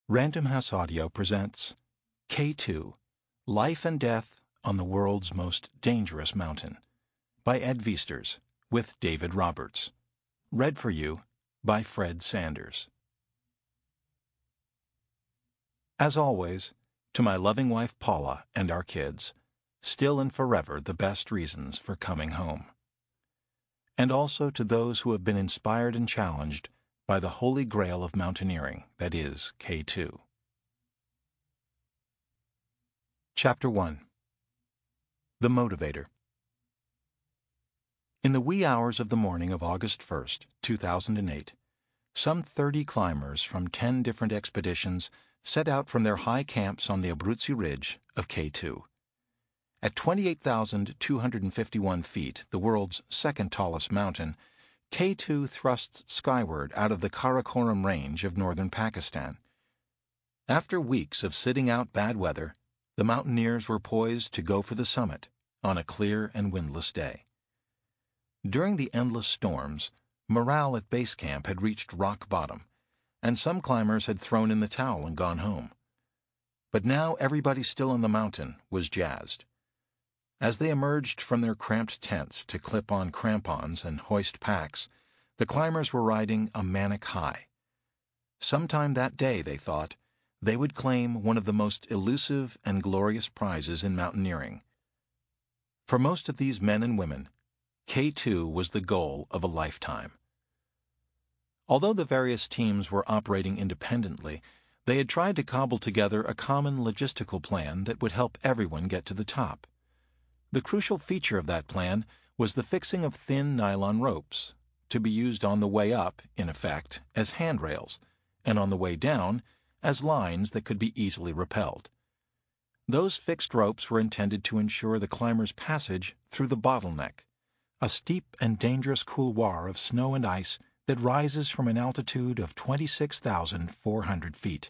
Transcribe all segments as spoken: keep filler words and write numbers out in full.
Random House Audio presents K two, Life and Death on the World's Most Dangerous Mountain, by Ed Viesturs, with David Roberts. Read for you by Fred Sanders. As always, to my loving wife Paula and our kids, still and forever the best reasons for coming home. And also to those who have been inspired and challenged by the holy grail of mountaineering that is K two. Chapter one. The Motivator. In the wee hours of the morning of August first, two thousand eight, some thirty climbers from ten different expeditions set out from their high camps on the Abruzzi Ridge of K two. At twenty-eight thousand two hundred fifty-one feet, the world's second tallest mountain, K two thrusts skyward out of the Karakoram Range of northern Pakistan. After weeks of sitting out bad weather, the mountaineers were poised to go for the summit on a clear and windless day. During the endless storms, morale at base camp had reached rock bottom, and some climbers had thrown in the towel and gone home. But now everybody still on the mountain was jazzed. As they emerged from their cramped tents to clip on crampons and hoist packs, the climbers were riding a manic high. Sometime that day, they thought, they would claim one of the most elusive and glorious prizes in mountaineering. For most of these men and women, K two was the goal of a lifetime. Although the various teams were operating independently, they had tried to cobble together a common logistical plan that would help everyone get to the top. The crucial feature of that plan was the fixing of thin nylon ropes, to be used on the way up, in effect, as handrails, and on the way down, as lines that could be easily repelled. Those fixed ropes were intended to ensure the climber's passage through the bottleneck, a steep and dangerous couloir of snow and ice that rises from an altitude of twenty-six thousand four hundred feet.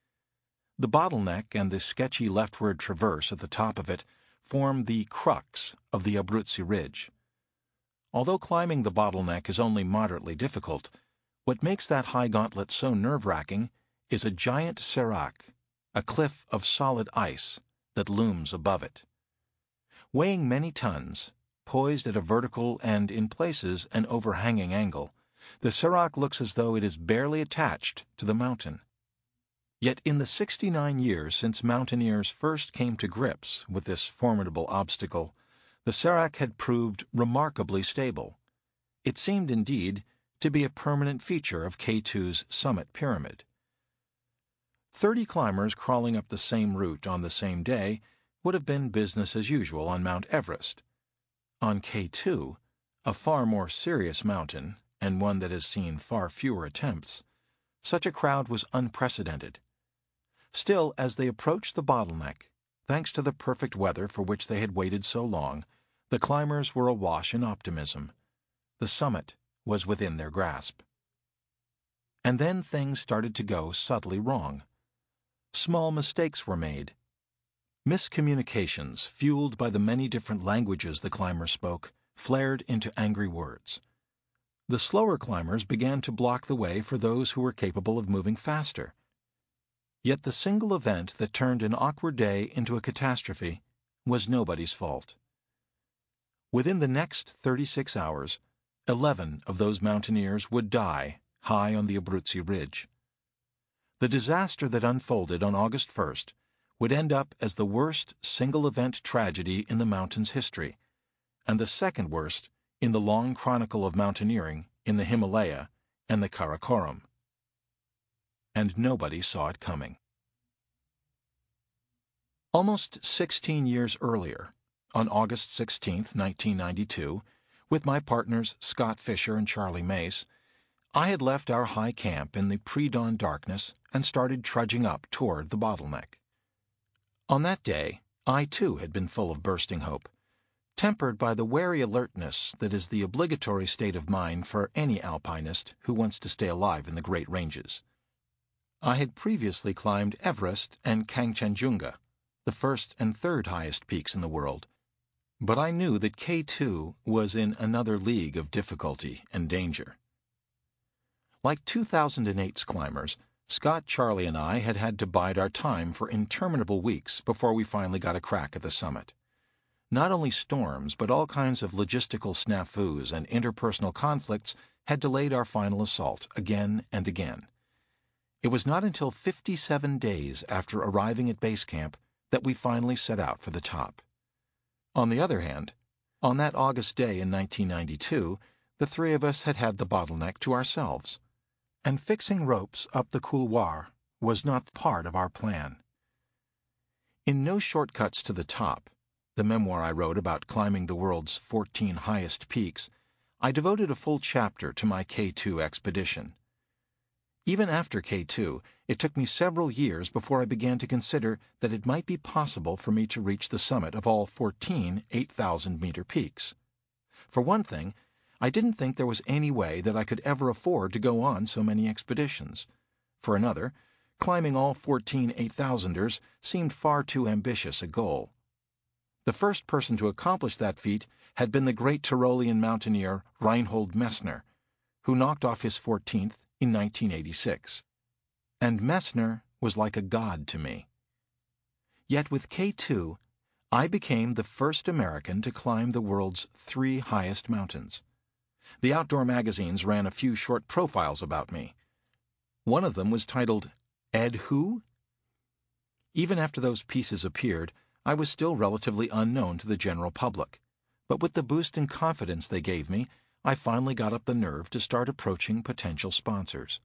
The bottleneck and the sketchy leftward traverse at the top of it form the crux of the Abruzzi Ridge. Although climbing the bottleneck is only moderately difficult, what makes that high gauntlet so nerve-wracking is a giant serac, a cliff of solid ice that looms above it. Weighing many tons, poised at a vertical and, in places, an overhanging angle, the serac looks as though it is barely attached to the mountain. Yet in the sixty-nine years since mountaineers first came to grips with this formidable obstacle, the serac had proved remarkably stable. It seemed, indeed, to be a permanent feature of K two's summit pyramid. Thirty climbers crawling up the same route on the same day would have been business as usual on Mount Everest. On K two, a far more serious mountain, and one that has seen far fewer attempts, such a crowd was unprecedented. Still, as they approached the bottleneck, thanks to the perfect weather for which they had waited so long, the climbers were awash in optimism. The summit was within their grasp. And then things started to go subtly wrong. Small mistakes were made. Miscommunications, fueled by the many different languages the climbers spoke, flared into angry words. The slower climbers began to block the way for those who were capable of moving faster. Yet the single event that turned an awkward day into a catastrophe was nobody's fault. Within the next thirty-six hours, eleven of those mountaineers would die high on the Abruzzi Ridge. The disaster that unfolded on August first would end up as the worst single-event tragedy in the mountain's history, and the second worst in the long chronicle of mountaineering in the Himalaya and the Karakoram. And nobody saw it coming. Almost sixteen years earlier, on August sixteenth, nineteen ninety-two, with my partners Scott Fisher and Charlie Mace, I had left our high camp in the pre-dawn darkness and started trudging up toward the bottleneck. On that day, I too had been full of bursting hope, tempered by the wary alertness that is the obligatory state of mind for any alpinist who wants to stay alive in the Great Ranges. I had previously climbed Everest and Kangchenjunga, the first and third highest peaks in the world, but I knew that K two was in another league of difficulty and danger. Like two thousand eight's climbers, Scott, Charlie, and I had had to bide our time for interminable weeks before we finally got a crack at the summit. Not only storms, but all kinds of logistical snafus and interpersonal conflicts had delayed our final assault again and again. It was not until fifty-seven days after arriving at base camp that we finally set out for the top. On the other hand, on that August day in nineteen ninety-two, the three of us had had the bottleneck to ourselves, and fixing ropes up the couloir was not part of our plan. In No Shortcuts to the Top, the memoir I wrote about climbing the world's fourteen highest peaks, I devoted a full chapter to my K two expedition. Even after K two, it took me several years before I began to consider that it might be possible for me to reach the summit of all fourteen eight thousand meter peaks. For one thing, I didn't think there was any way that I could ever afford to go on so many expeditions. For another, climbing all fourteen eight thousanders seemed far too ambitious a goal. The first person to accomplish that feat had been the great Tyrolean mountaineer Reinhold Messner, who knocked off his fourteenth in nineteen eighty-six. And Messner was like a god to me. Yet with K two, I became the first American to climb the world's three highest mountains. The outdoor magazines ran a few short profiles about me. One of them was titled, "Ed Who?" Even after those pieces appeared, I was still relatively unknown to the general public, but with the boost in confidence they gave me, I finally got up the nerve to start approaching potential sponsors.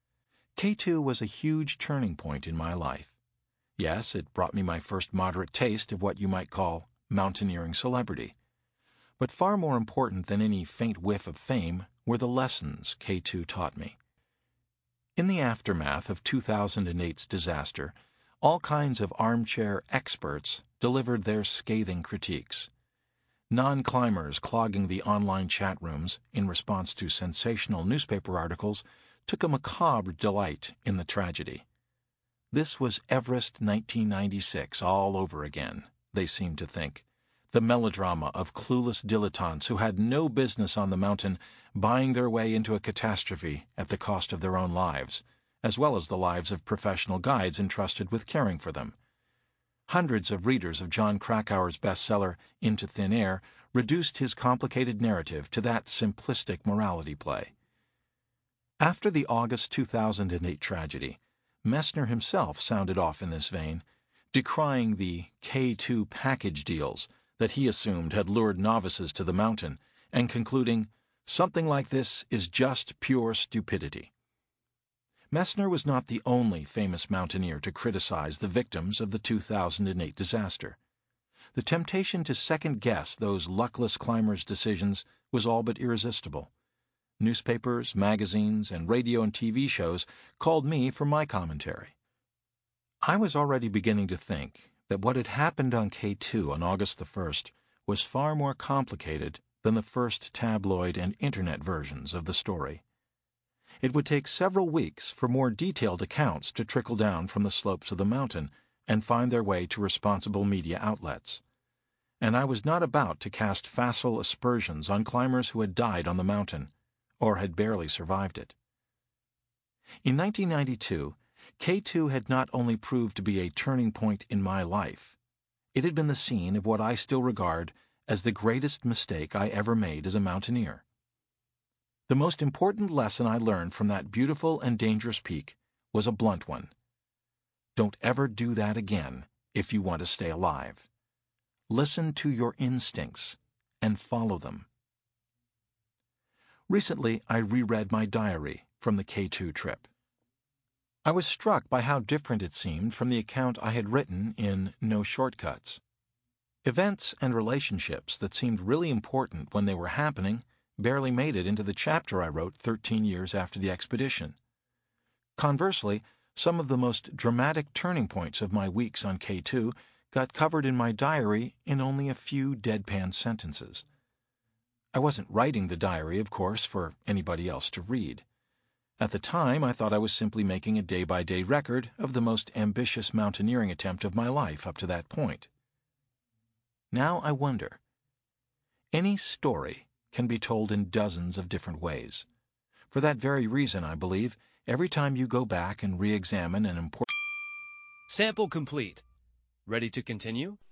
K two was a huge turning point in my life. Yes, it brought me my first moderate taste of what you might call mountaineering celebrity. But far more important than any faint whiff of fame were the lessons K two taught me. In the aftermath of two thousand eight's disaster, all kinds of armchair experts delivered their scathing critiques. Non-climbers clogging the online chat rooms in response to sensational newspaper articles took a macabre delight in the tragedy. This was Everest nineteen ninety-six all over again, they seemed to think, the melodrama of clueless dilettantes who had no business on the mountain buying their way into a catastrophe at the cost of their own lives, as well as the lives of professional guides entrusted with caring for them. Hundreds of readers of John Krakauer's bestseller, Into Thin Air, reduced his complicated narrative to that simplistic morality play. After the August two thousand eight tragedy, Messner himself sounded off in this vein, decrying the K two package deals that he assumed had lured novices to the mountain, and concluding, "Something like this is just pure stupidity." Messner was not the only famous mountaineer to criticize the victims of the two thousand eight disaster. The temptation to second-guess those luckless climbers' decisions was all but irresistible. Newspapers, magazines, and radio and T V shows called me for my commentary. I was already beginning to think that what had happened on K two on August the first was far more complicated than the first tabloid and internet versions of the story. It would take several weeks for more detailed accounts to trickle down from the slopes of the mountain and find their way to responsible media outlets. And I was not about to cast facile aspersions on climbers who had died on the mountain, or had barely survived it. In nineteen ninety-two, K two had not only proved to be a turning point in my life, it had been the scene of what I still regard as the greatest mistake I ever made as a mountaineer. The most important lesson I learned from that beautiful and dangerous peak was a blunt one. Don't ever do that again if you want to stay alive. Listen to your instincts and follow them. Recently, I reread my diary from the K two trip. I was struck by how different it seemed from the account I had written in No Shortcuts. Events and relationships that seemed really important when they were happening barely made it into the chapter I wrote thirteen years after the expedition. Conversely, some of the most dramatic turning points of my weeks on K two got covered in my diary in only a few deadpan sentences. I wasn't writing the diary, of course, for anybody else to read. At the time, I thought I was simply making a day-by-day record of the most ambitious mountaineering attempt of my life up to that point. Now I wonder. Any story can be told in dozens of different ways. For that very reason, I believe, Every time you go back and re-examine an important Sample complete. Ready to continue?